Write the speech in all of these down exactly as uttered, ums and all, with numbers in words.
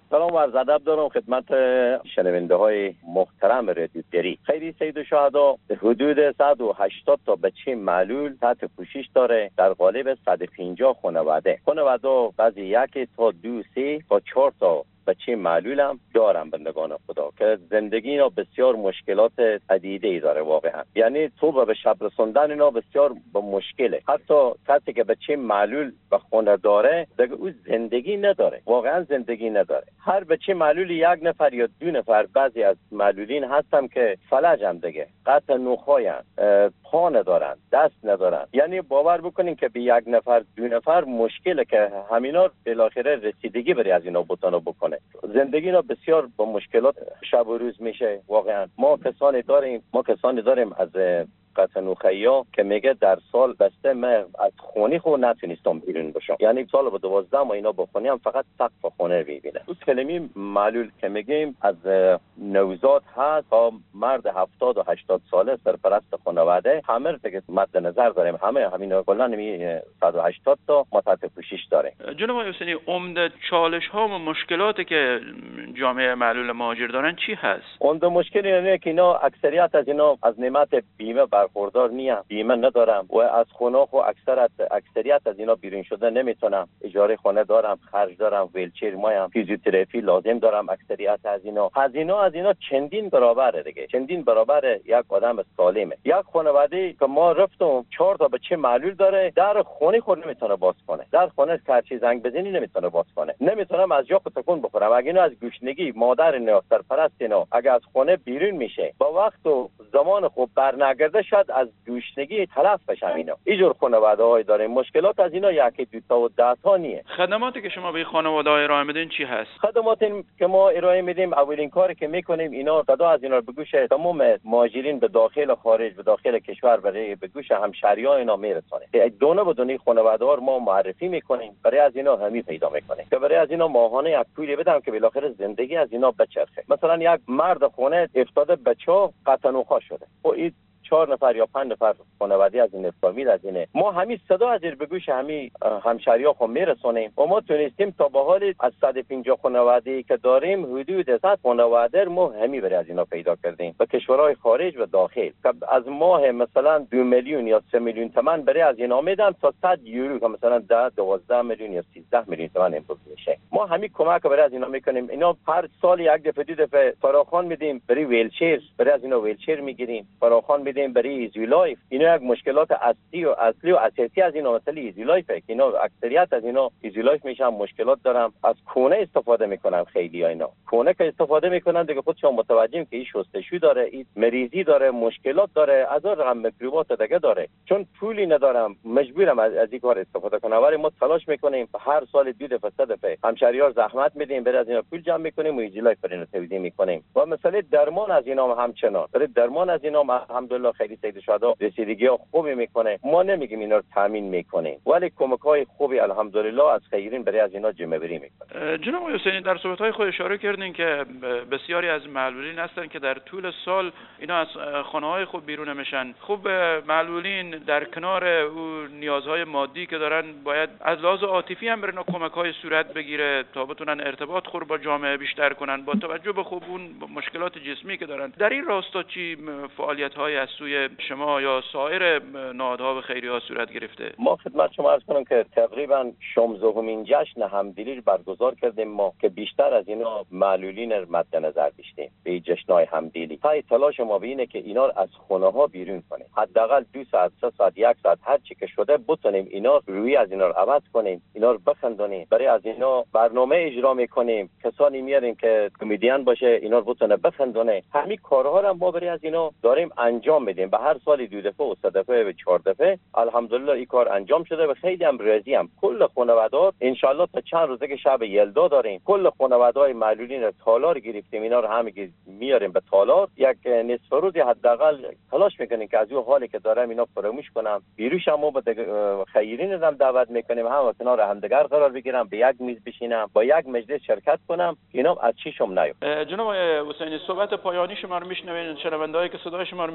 سلام و عرض ادب دارم خدمت شنونده های محترم رادیو دری. خیلی سید الشهدا حدود صد و هشتاد تا بچه معلول تحت پوشش داره در قالب صد و پنجاه خانواده. خانواده بعضی یک تا دو سه تا چهار تا بچه معلول هم دارم بندگان خدا که زندگی اینا بسیار مشکلات عدیده ای داره واقعا. یعنی تو به شب رسوندن اینا بسیار با مشکله. حتی کسی که بچه معلول و خونه داره دیگه او زندگی نداره، واقعا زندگی نداره. هر بچه معلول یک نفر یا دو نفر، بعضی از معلولین هستم که فلج هم دیگه قطع نخواین، پا ندارن، دست ندارن. یعنی باور بکنین که به یک نفر دو نفر مشکله که همینا بالاخره رسیدگی بری از اینا بتونه بکنه. زندگی اینا بسیار با مشکلات شب و روز میشه واقعا. ما کسانی داریم ما کسانی داریم از قطع نخیا که میگه در سال بسته من از خونی خود نتونستم بیرون بشم. یعنی سال با دوازده ماه اینا بخونی هم فقط سقف خونه میبینه. اون کلمی معلول که میگیم از نوزاد هست تا مرد هفتاد و هشتاد ساله سرپرست خانواده، همه رو که مد نظر داریم. همه همین کلا نمی صد و هشتاد تا ما تحت پوشش داریم. جناب حسینی، عمده چالش ها و مشکلاتی که جامعه معلول مهاجر دارن چی هست؟ عمده مشکلی اینه که اینا اکثریت از اینا از نعمت بیمه برخوردار نیست، بیمه ندارم و از خونه خو اکثرت اکثریت از اینا بیرون شده نمیتونم. اجاره خونه دارم، خرج دارم، ویلچر مایم، فیزیوتراپی لازم دارم. اکثریت از اینا از اینا از اینا چندین برابره دیگه، چندین برابر یک آدم سالمه. یک خانواده که ما رفتم چهار تا بچه معلول داره، در خونه خود نمیتونه باز کنه. در خونه هرچی زنگ بزنی نمیتونه باز کنه. نمیتونم از جا تکون بخورم. اگه اینا از گوشنگی مادر اینا سرپرست اینا اگه از خونه بیرون میشه با وقت و زمان خوب برنگرده شد از گوشنگی تلف بشم. اینا اینجور خانواده های داریم. مشکلات از اینا یکی دو تا و ده تا نیه. خدماتی که شما به خانواده ها ارائه میدین چی هست؟ خدماتی که ما ارائه میدیم، اولین کاری که میکنیم اینا صدا از اینا رو به گوش تمام مهاجرین به داخل و خارج به داخل کشور برای به گوش همشهری‌ها اینا میرسونیم. دونه به دونه خانواده ها ما معرفی میکنیم، برای از اینا همی پیدا میکنیم که برای از اینا ماهانه یک پولی بدم که بالاخره زندگی از اینا بچرخه. مثلا یک مرد خونه افتاده بچه قطع نخا شده و این چهار نفر یا پنج نفر خانواده از این افتامید از اینه، ما همین صدا از به گوش همین همشهری‌ها خو میرسونیم و ما تونستیم تا به حال از صد و پنجاه خانواده که داریم حدود صد خانواده ما همین برای از اینا پیدا کردیم به کشورهای خارج و داخل که از ماه مثلا دو میلیون یا سه میلیون تومان برای از اینا میدن تا صد یورو که مثلا ده دوازده میلیون یا سیزده میلیون تومان امروز میشه. ما همین کمک برای از اینا میکنیم. اینا هر سال یک دفعه دو دفعه فراخوان میدیم برای ویلچر، برای از اینا ویلچر میگیریم، فراخوان برای ایزی لایف. اینا یک مشکلات اصلی و اصلی و اساسی از اینا مثلا ایزی لایف که اینا اکثریت از اینا ایزی لایف میشن مشکلات دارن. از کونه استفاده میکنن خیلی ها. اینا کونه که استفاده میکنن دیگه خودشون متوجهم که این شستشو داره، این مریضی داره، مشکلات داره، از رقم میکروبات دیگه داره. چون پولی ندارم مجبورم از, از این کار استفاده کنم، ولی ما تلاش میکنیم هر سال دو دفعه سه دفعه همشهریار زحمت میدیم برای از اینا پول جمع میکنیم و ایزی لایف برای اینا توزیع میکنیم. و مثلا درمان از اینا هم همچنان برای درمان از اینا الحمدلله خیلی سید الشهدا رسیدگی خوبی میکنه. ما نمیگیم اینا رو تامین میکنیم، ولی کمک های خوبی الحمدلله از خیرین برای از اینا جمع بری میکنه. جناب حسینی، در صحبت های خود اشاره کردین که بسیاری از معلولین هستن که در طول سال اینا از خانه های خود بیرون میشن. خوب معلولین در کنار او نیازهای مادی که دارن باید از لحاظ عاطفی هم برن کمک های صورت بگیره تا بتونن ارتباط خور با جامعه بیشتر کنن با توجه به خوب اون مشکلات جسمی که دارن. در این راستا چی فعالیت های از سوی شما یا سایر نهادها و خیریه‌ها صورت گرفته؟ ما خدمت شما عرض کنم که تقریبا شانزدهمین جشن همدلی برگزار کردیم ما که بیشتر از اینا معلولین مد نظر داشتیم به جشن‌های همدلی. پای تلاش ما اینه که اینا از خونه‌ها بیرون کنیم. حداقل دو ساعت سه ساعت یک ساعت هر چی که شده بتونیم اینا روی از اینا رو عوض کنیم، اینا رو بخندونیم، برای از اینا برنامه اجرا میکنیم. کسانی میاریم که کمدین باشه اینا رو بتونه بخندونه. همین کارها رو ما برای از اینا داریم انجام میدیم. به هر سال دو دفعه و سه دفعه و چهار دفعه الحمدلله این کار انجام شده و خیلی هم راضی ام. کل خانواده‌ها ان شاء الله تا چند روزه که شب یلدا داریم کل خانواده‌های معلولین رو تالار گرفتیم. اینا رو همه میاریم به تالار. یک نصف روزی حداقل تلاش میکنیم که از اون حالی که دارم اینا فراموش کنم. بیروش هم با خیرین هم دعوت میکنیم هم کنار همدیگر قرار بگیرم، به یک میز بشینم، با یک مجلس شرکت کنم. اینا از چیشم نیاد. جناب حسینی، صحبت پایانی شما رو میشنوین، شنوندهایی که صدای شما رو میشنون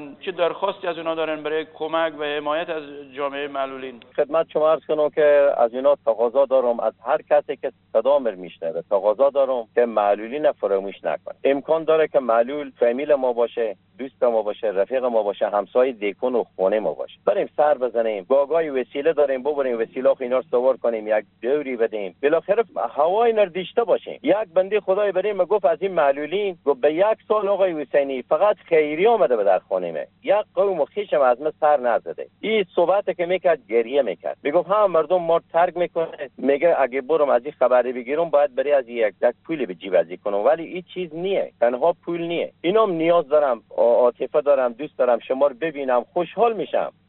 چه درخواستی از اونا دارن برای کمک و حمایت از جامعه معلولین؟ خدمت شما عرض کنم که از اینا تقاضا دارم، از هر کسی که صدا مر میشنوه تقاضا دارم که معلولین فراموش نکنه. امکان داره که معلول فامیل ما باشه، دوست ما باشه، رفیق ما باشه، همسایه دیکون و خونه ما باشه. بریم سر بزنیم، گاگای وسیله داریم، ببریم وسیله اینا رو سوار کنیم، یک دوری بدیم، بالاخره هوای نردیشته باشیم. یک بنده خدای بریم گفت از این معلولین گفت به یک سال آقای حسینی فقط خیری آمده به در خونه می، یک قوم خیشم از من سر نزده. این صحبت که میکرد گریه میکرد، میگفت ها مردم ما ترک میکنه، میگه اگه برم از این خبری بگیرم باید بری از یک یک پولی به جیب ازی کنم، ولی این چیز نیه، تنها پول نیه. اینام نیاز دارم، عاطفه دارم، دوست دارم شما رو ببینم، خوشحال میشم